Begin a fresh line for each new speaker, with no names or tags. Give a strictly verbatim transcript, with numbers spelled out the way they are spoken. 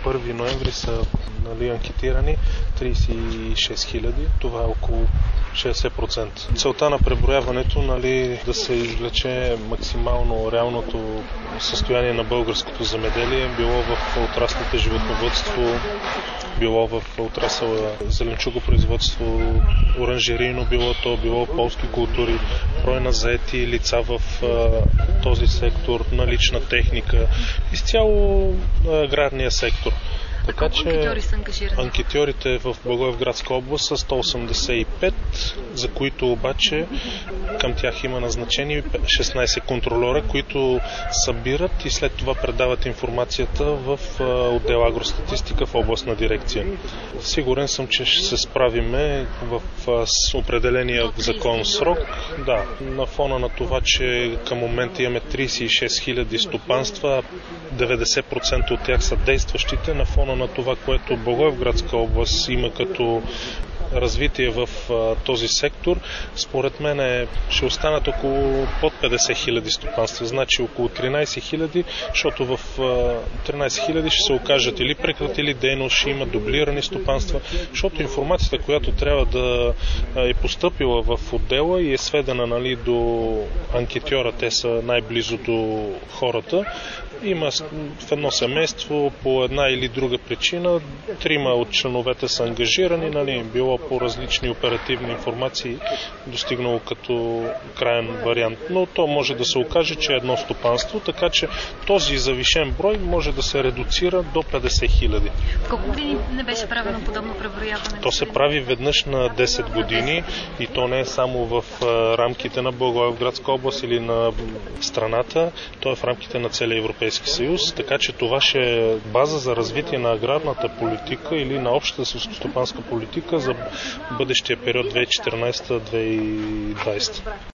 първи ноември са нали, анкетирани тридесет и шест хиляди. Това е около шейсет процента. Целта на преброяването нали, да се извлече максимално реалното състояние на българското земеделие, било в отраслите животновъдство, било в отрасъла зеленчугопроизводство, оранжерийно било то, било полски култури, брой на заети лица в а, този сектор, налична техника, изцяло аграрния сектор.
Така че анкетьори са ангажирани?
Анкетьорите в Благоевградска област са сто осемдесет и пет, за които обаче към тях има назначени шестнайсет контролера, които събират и след това предават информацията в отдел агростатистика в областна дирекция. Сигурен съм, че ще се справиме в определения в закон срок. Да, на фона на това, че към момента имаме тридесет и шест хиляди стопанства, деветдесет процента от тях са действащите, на фона на това, което Благоевградска област има като развитие в а, този сектор, според мен е, ще останат около под петдесет хиляди стопанства, значи около тринайсет хиляди, защото в а, тринайсет хиляди ще се окажат или прекратили дейност, ще има дублирани стопанства, защото информацията, която трябва да е постъпила в отдела и е сведена нали, до анкетьора, те са най-близо до хората, има в едно семейство по една или друга причина, трима от членовете са ангажирани, нали, било по различни оперативни информации, достигнало като краен вариант. Но то може да се окаже, че е едно стопанство, така че този завишен брой може да се редуцира до петдесет хиляди.
Колко години не беше правено подобно преброяване?
То се прави веднъж на десет години и то не е само в рамките на Благоевградска област или на страната, то е в рамките на целия Европейски съюз, така че това ще е база за развитие на аграрната политика или на общата селскостопанска политика за бъдещия период две хиляди и четиринайсета - две хиляди и двайсета.